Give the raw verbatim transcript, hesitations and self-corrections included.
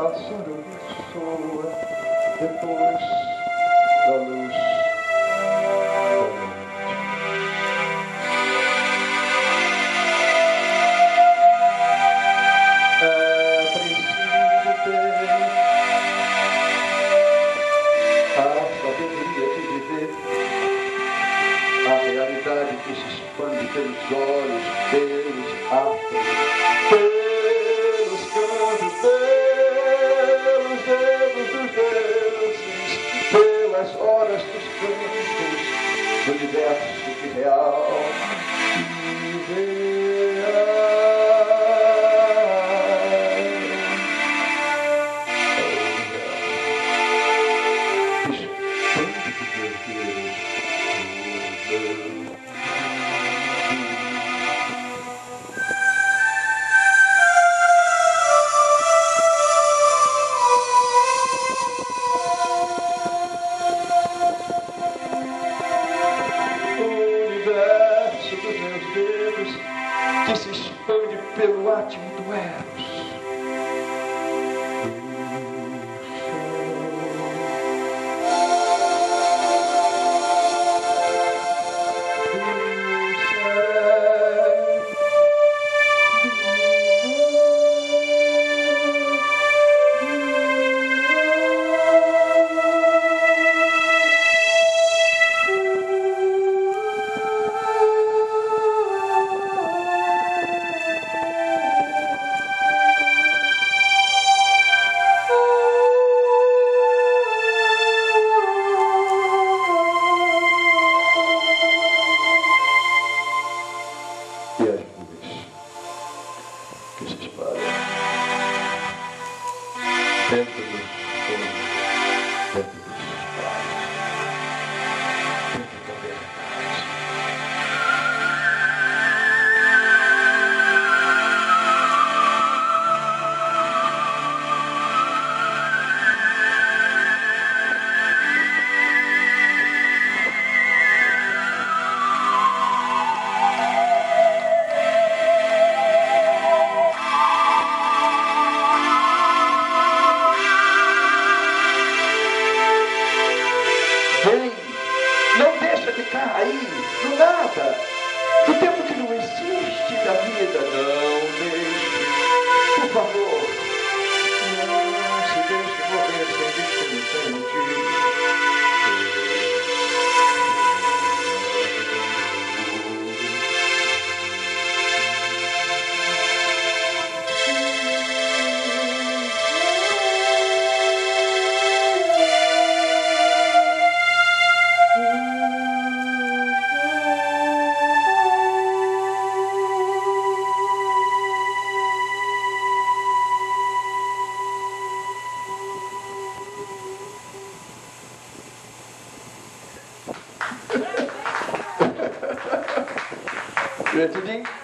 pássaro ressoa depois da luz da noite. É preciso ter a sabedoria de viver a realidade que se expande pelos olhos, pelos afros, pelos cantos, pelos dedos dos deuses, pelas horas dos cantos do universo que real e real. Que se expande pelo átimo do Eros. E as nuvens que se espalham dentro do sono, dentro dos prados, dentro da verdade. Vem, não deixa ficar aí, no nada, no tempo que não existe da vida, não deixe, por favor, não se deixe morrer sem destino, sem Divertidinho?